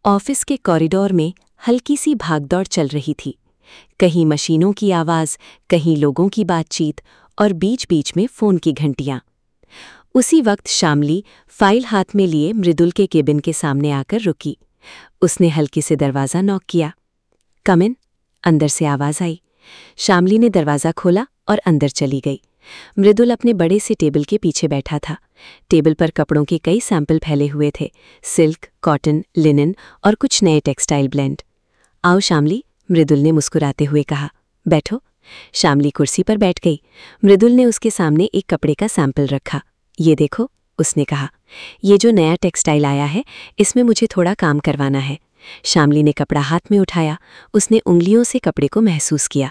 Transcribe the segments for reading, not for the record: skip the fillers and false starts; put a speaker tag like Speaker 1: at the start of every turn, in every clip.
Speaker 1: Office के corridor में हल्की सी भागदौड़ चल रही थी। कहीं मशीनों की आवाज़, कहीं लोगों की बातचीत और बीच-बीच में फ़ोन की घंटियां। उसी वक्त शामली फाइल हाथ में लिए मृदुल के केबिन के सामने आकर रुकी। उसने हल्के से दरवाज़ा नॉक किया। कम इन, अंदर से आवाज़ आई। शामली ने दरवाज़ा खोला और अंदर चली गई। मृदुल अपने बड़े से टेबल के पीछे बैठा था। टेबल पर कपड़ों के कई सैंपल फैले हुए थे, सिल्क, कॉटन, लिनन और कुछ नए टेक्सटाइल ब्लेंड। आओ शामली, मृदुल ने मुस्कुराते हुए कहा। बैठो। शामली कुर्सी पर बैठ गई। मृदुल ने उसके सामने एक कपड़े का सैंपल रखा। ये देखो, उसने कहा, ये जो नया टेक्सटाइल आया है, इसमें मुझे थोड़ा काम करवाना है। शामली ने कपड़ा हाथ में उठाया। उसने उंगलियों से कपड़े को महसूस किया।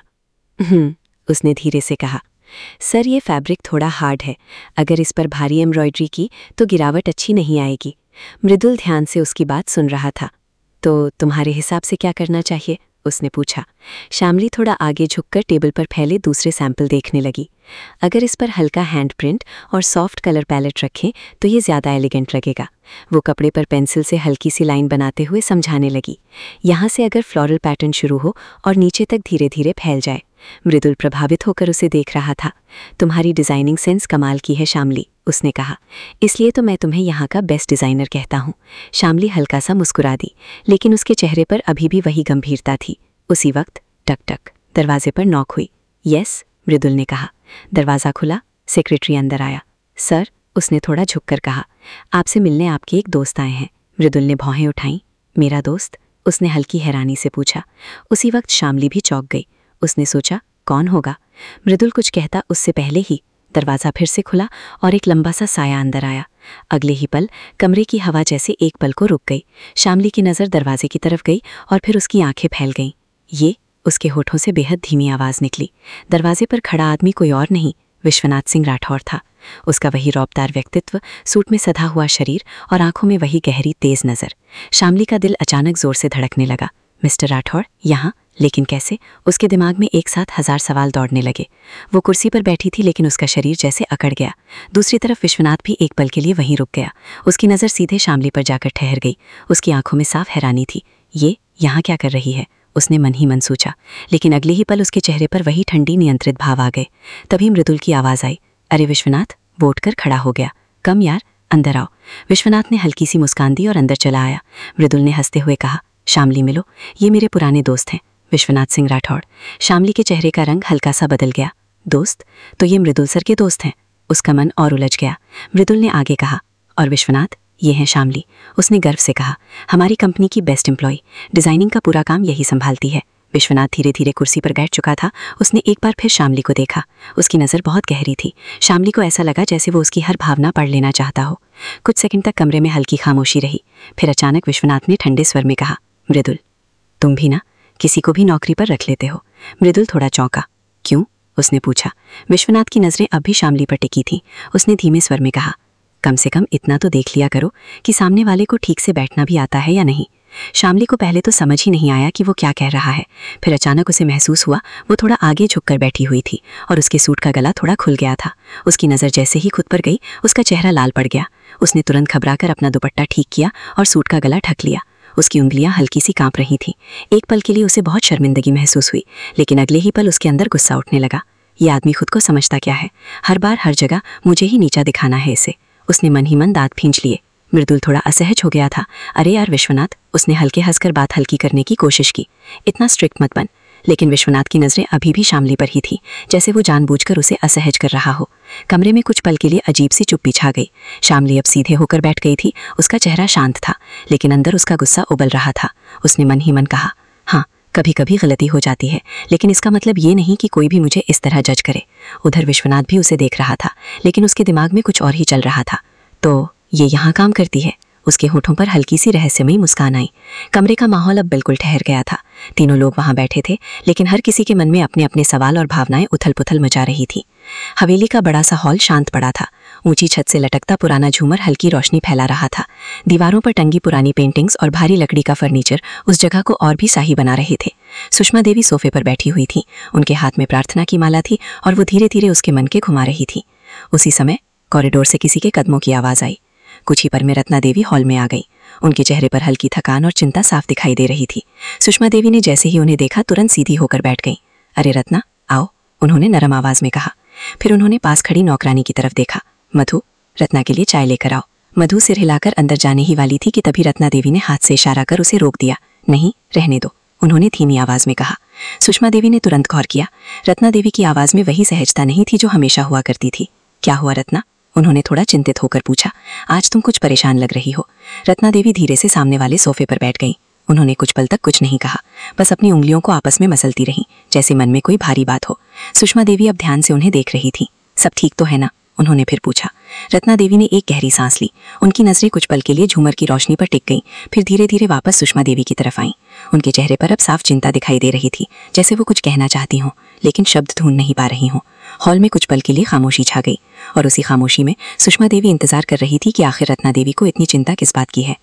Speaker 1: उसने धीरे से कहा, सर ये फैब्रिक थोड़ा हार्ड है। अगर इस पर भारी एम्ब्रॉयडरी की तो गिरावट अच्छी नहीं आएगी। मृदुल ध्यान से उसकी बात सुन रहा था। तो तुम्हारे हिसाब से क्या करना चाहिए? उसने पूछा। शामली थोड़ा आगे झुककर टेबल पर फैले दूसरे सैंपल देखने लगी। अगर इस पर हल्का हैंड प्रिंट और सॉफ्ट कलर पैलेट रखें तो ये ज़्यादा एलिगेंट लगेगा। वो कपड़े पर पेंसिल से हल्की सी लाइन बनाते हुए समझाने लगी। यहाँ से अगर फ्लोरल पैटर्न शुरू हो और नीचे तक धीरे धीरे फैल जाए। मृदुल प्रभावित होकर उसे देख रहा था। तुम्हारी डिज़ाइनिंग सेंस कमाल की है शामली, उसने कहा। इसलिए तो मैं तुम्हें यहाँ का बेस्ट डिज़ाइनर कहता हूँ। शामली हल्का सा मुस्कुरा दी, लेकिन उसके चेहरे पर अभी भी वही गंभीरता थी। उसी वक्त टक टक दरवाजे पर नॉक हुई। यस, मृदुल ने कहा। दरवाज़ा खुला। सेक्रेटरी अंदर आया। सर, उसने थोड़ा झुककर कहा, आपसे मिलने आपके एक दोस्त आए हैं। मृदुल ने भौहें उठाईं। मेरा दोस्त? उसने हल्की हैरानी से पूछा। उसी वक्त शामली भी चौंक गई। उसने सोचा, कौन होगा? मृदुल कुछ कहता उससे पहले ही दरवाज़ा फिर से खुला और एक लंबा सा साया अंदर आया। अगले ही पल कमरे की हवा जैसे एक पल को रुक गई। शामली की नज़र दरवाजे की तरफ गई और फिर उसकी आंखें फैल गईं। ये, उसके होठों से बेहद धीमी आवाज़ निकली। दरवाजे पर खड़ा आदमी कोई और नहीं, विश्वनाथ सिंह राठौर था। उसका वही रौबदार व्यक्तित्व, सूट में सधा हुआ शरीर और आंखों में वही गहरी तेज नज़र। शामली का दिल अचानक जोर से धड़कने लगा। मिस्टर राठौर यहाँ? लेकिन कैसे? उसके दिमाग में एक साथ 1000 सवाल दौड़ने लगे। वो कुर्सी पर बैठी थी, लेकिन उसका शरीर जैसे अकड़ गया। दूसरी तरफ विश्वनाथ भी एक पल के लिए वहीं रुक गया। उसकी नज़र सीधे शामली पर जाकर ठहर गई। उसकी आंखों में साफ हैरानी थी। ये यहाँ क्या कर रही है? उसने मन ही मन सोचा, लेकिन अगले ही पल उसके चेहरे पर वही ठंडी नियंत्रित भाव आ गए। तभी मृदुल की आवाज़ आई। अरे विश्वनाथ! वो उठकर खड़ा हो गया। कम यार, अंदर आओ। विश्वनाथ ने हल्की सी मुस्कान दी और अंदर चला आया। मृदुल ने हंसते हुए कहा, शामली मिलो, ये मेरे पुराने दोस्त हैं, विश्वनाथ सिंह राठौड़। शामली के चेहरे का रंग हल्का सा बदल गया। दोस्त? तो ये मृदुल सर के दोस्त हैं। उसका मन और उलझ गया। मृदुल ने आगे कहा, और विश्वनाथ, ये हैं शामली। उसने गर्व से कहा, हमारी कंपनी की बेस्ट एम्प्लॉय, डिज़ाइनिंग का पूरा काम यही संभालती है। विश्वनाथ धीरे धीरे कुर्सी पर बैठ चुका था। उसने एक बार फिर शामली को देखा। उसकी नज़र बहुत गहरी थी। शामली को ऐसा लगा जैसे वो उसकी हर भावना पढ़ लेना चाहता हो। कुछ सेकंड तक कमरे में हल्की खामोशी रही। फिर अचानक विश्वनाथ ने ठंडे स्वर में कहा, मृदुल, तुम भी ना किसी को भी नौकरी पर रख लेते हो। मृदुल थोड़ा चौंका। क्यों? उसने पूछा। विश्वनाथ की नज़रें अब भी शामली पर टिकी थीं। उसने धीमे स्वर में कहा, कम से कम इतना तो देख लिया करो कि सामने वाले को ठीक से बैठना भी आता है या नहीं। शामली को पहले तो समझ ही नहीं आया कि वो क्या कह रहा है। फिर अचानक उसे महसूस हुआ वो थोड़ा आगे झुककर बैठी हुई थी और उसके सूट का गला थोड़ा खुल गया था। उसकी नज़र जैसे ही खुद पर गई, उसका चेहरा लाल पड़ गया। उसने तुरंत घबराकर अपना दुपट्टा ठीक किया और सूट का गला ढक लिया। उसकी उंगलियां हल्की सी कांप रही थीं। एक पल के लिए उसे बहुत शर्मिंदगी महसूस हुई, लेकिन अगले ही पल उसके अंदर गुस्सा उठने लगा। ये आदमी खुद को समझता क्या है? हर बार हर जगह मुझे ही नीचा दिखाना है इसे। उसने मन ही मन दांत भींच लिए। मृदुल थोड़ा असहज हो गया था। अरे यार विश्वनाथ, उसने हल्के हंसकर बात हल्की करने की कोशिश की। इतना स्ट्रिक्ट मत बन। लेकिन विश्वनाथ की नज़रें अभी भी शामली पर ही थी, जैसे वो जानबूझकर उसे असहज कर रहा हो। कमरे में कुछ पल के लिए अजीब सी चुप्पी छा गई। शामली अब सीधे होकर बैठ गई थी। उसका चेहरा शांत था, लेकिन अंदर उसका गुस्सा उबल रहा था। उसने मन ही मन कहा, हाँ, कभी कभी गलती हो जाती है, लेकिन इसका मतलब ये नहीं कि कोई भी मुझे इस तरह जज करे। उधर विश्वनाथ भी उसे देख रहा था, लेकिन उसके दिमाग में कुछ और ही चल रहा था। तो ये यहाँ काम करती है? उसके होठों पर हल्की सी रहस्यमयी मुस्कान आई। कमरे का माहौल अब बिल्कुल ठहर गया था। तीनों लोग वहां बैठे थे, लेकिन हर किसी के मन में अपने अपने सवाल और भावनाएं उथल पुथल मचा रही थी। हवेली का बड़ा सा हॉल शांत पड़ा था। ऊंची छत से लटकता पुराना झूमर हल्की रोशनी फैला रहा था। दीवारों पर टंगी पुरानी पेंटिंग्स और भारी लकड़ी का फर्नीचर उस जगह को और भी शाही बना रहे थे। सुषमा देवी सोफे पर बैठी हुई थी। उनके हाथ में प्रार्थना की माला थी और वो धीरे धीरे उसके मन के घुमा रही थी। उसी समय कॉरिडोर से किसी के कदमों की आवाज़ आई। कुछ ही पर में रत्ना देवी हॉल में आ गई। उनके चेहरे पर हल्की थकान और चिंता साफ दिखाई दे रही थी। सुषमा देवी ने जैसे ही उन्हें देखा तुरंत सीधी होकर बैठ गईं। अरे रत्ना, आओ, उन्होंने नरम आवाज में कहा। फिर उन्होंने पास खड़ी नौकरानी की तरफ देखा। मधु, रत्ना के लिए चाय लेकर आओ। मधु सिर हिलाकर अंदर जाने ही वाली थी कि तभी रत्ना देवी ने हाथ से इशारा कर उसे रोक दिया। नहीं, रहने दो, उन्होंने धीमी आवाज में कहा। सुषमा देवी ने तुरंत गौर किया। रत्ना देवी की आवाज में वही सहजता नहीं थी जो हमेशा हुआ करती थी। क्या हुआ रत्ना, उन्होंने थोड़ा चिंतित होकर पूछा। आज तुम कुछ परेशान लग रही हो। रत्ना देवी धीरे से सामने वाले सोफे पर बैठ गईं। उन्होंने कुछ पल तक कुछ नहीं कहा, बस अपनी उंगलियों को आपस में मसलती रहीं, जैसे मन में कोई भारी बात हो। सुषमा देवी अब ध्यान से उन्हें देख रही थी। सब ठीक तो है ना, उन्होंने फिर पूछा। रत्ना देवी ने एक गहरी सांस ली। उनकी नजरें कुछ पल के लिए झूमर की रोशनी पर टिक गईं, फिर धीरे धीरे वापस सुषमा देवी की तरफ आईं। उनके चेहरे पर अब साफ चिंता दिखाई दे रही थी, जैसे वो कुछ कहना चाहती हों लेकिन शब्द ढूंढ नहीं पा रही हों। हॉल में कुछ पल के लिए खामोशी छा गई और उसी खामोशी में सुषमा देवी इंतजार कर रही थी कि आखिर रत्ना देवी को इतनी चिंता किस बात की है।